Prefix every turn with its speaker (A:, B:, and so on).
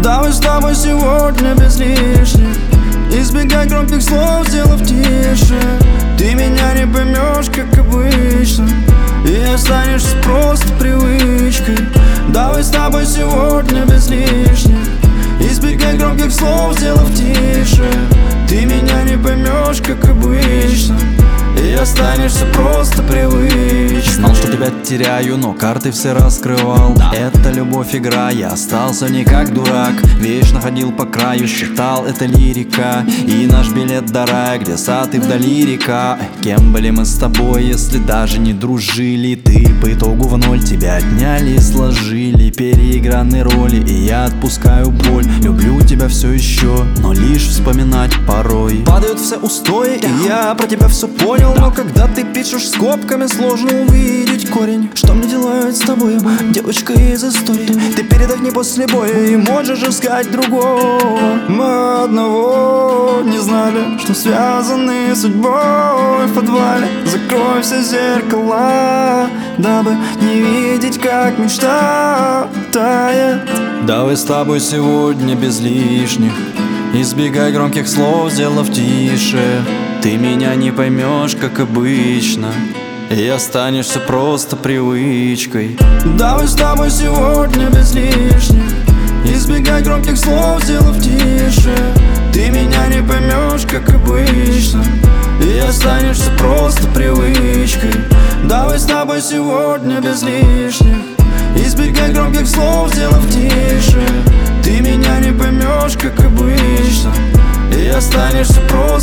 A: Давай с тобой сегодня без лишних, избегай громких слов, сделав тише. Ты меня не поймешь, как обычно, и останешься просто привычкой. Давай с тобой сегодня без лишних, избегай громких слов, сделав тише. Ты меня не поймешь, как обычно, и останешься просто привычкой.
B: Знал, что тебя теряю, но карты все раскрывал. Это любовь игра, я остался не как дурак. Вечно ходил по краю, считал это лирика. И наш билет до рая, где сад и вдали река. Кем были мы с тобой, если даже не дружили? Ты по итогу в ноль, тебя отняли и сложили переигранные роли, и я отпускаю боль. Люблю тебя все еще, но лишь вспоминать порой. Падают все устои, и я про тебя все понял. Но когда ты пишешь скобками, сложно увидеть корень. Что мне делать с тобой, девочка из истории? Ты передохни после боя и можешь искать другого.
A: Мы одного не знали, что связаны судьбой в подвале. Закрой все зеркала, дабы не видеть, как мечта тает.
B: Давай с тобой сегодня без лишних, избегай громких слов, сделав тише. Ты меня не поймешь, как обычно, и останешься просто привычкой.
A: Давай с тобой сегодня без лишних, избегай громких слов, сделав тише. Ты меня не поймешь, как обычно, и останешься просто привычкой. Давай с тобой сегодня без лишних, избегай громких слов, сделав тише. Ты меня не поймешь, как обычно, и останешься просто